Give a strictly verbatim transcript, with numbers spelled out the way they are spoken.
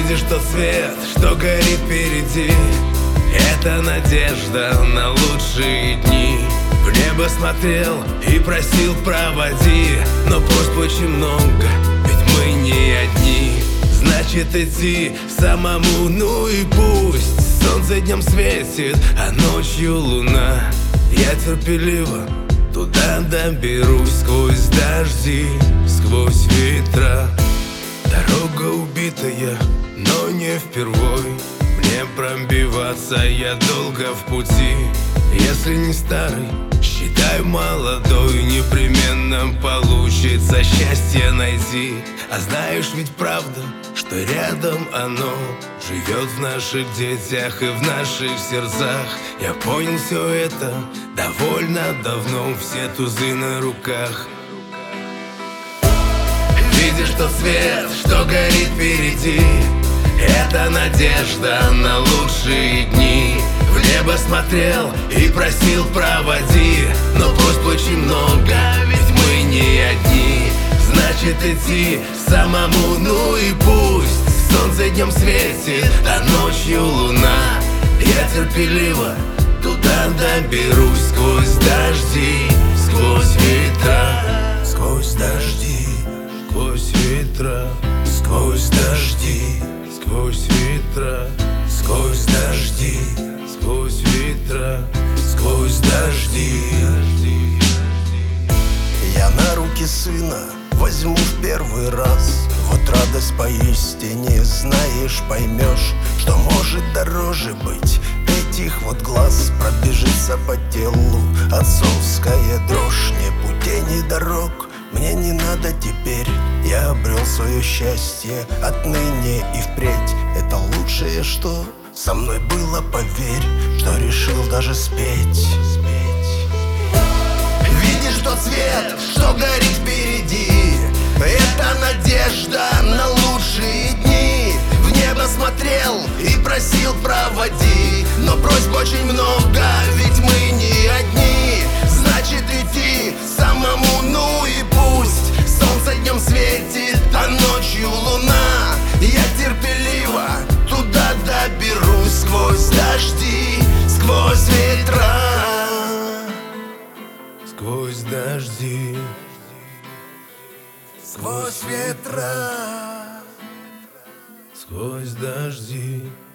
Видишь тот свет, что горит впереди, это надежда на лучшие дни. В небо смотрел и просил проводи, но просьб очень много, ведь мы не одни. Значит идти самому, ну и пусть солнце днем светит, а ночью луна. Я терпеливо туда доберусь, сквозь дожди, сквозь ветра. Дорога убитая, но не впервой. Мне пробиваться, я долго в пути. Если не старый, считай молодой, непременно получится счастье найти. А знаешь ведь правда, что рядом оно живет в наших детях и в наших сердцах. Я понял все это довольно давно, все тузы на руках. Видишь тот свет, что горит впереди, это надежда на лучшие дни. В небо смотрел и просил проводи, но просьб очень много, ведь мы не одни. Значит идти самому, ну и пусть солнце днем светит, а ночью луна. Я терпеливо туда доберусь, сквозь дожди, сквозь ветра, сквозь дожди, сквозь ветра, сквозь дожди, сквозь ветра, сквозь дожди, сквозь ветра, сквозь дожди. Я на руки сына возьму в первый раз. Вот радость поистине, знаешь, поймешь, что может дороже быть этих вот глаз. Пробежится по телу отцовская дрожь. Ни путей, ни дорог мне не надо теперь. Я обрел свое счастье отныне и впредь. Это лучшее, что со мной было, поверь, что решил даже спеть. Видишь тот свет, что горит впереди, это надежда на лучшие дни. В небо смотрел и просил проводи, но просьб очень много, ведь мы не одни. Значит идти самому, ну и пусть солнце днем светит, а ночью луна. Я терпеливо туда доберусь, сквозь дожди, сквозь ветра, сквозь дожди, сквозь ветра, сквозь дожди.